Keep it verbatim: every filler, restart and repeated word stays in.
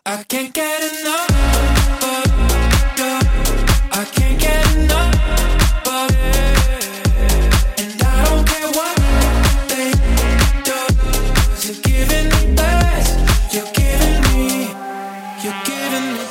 I can't get enough of you. I can't get enough of it. And I don't care what they do. 'Cause you're giving me best. You're giving me, you're giving me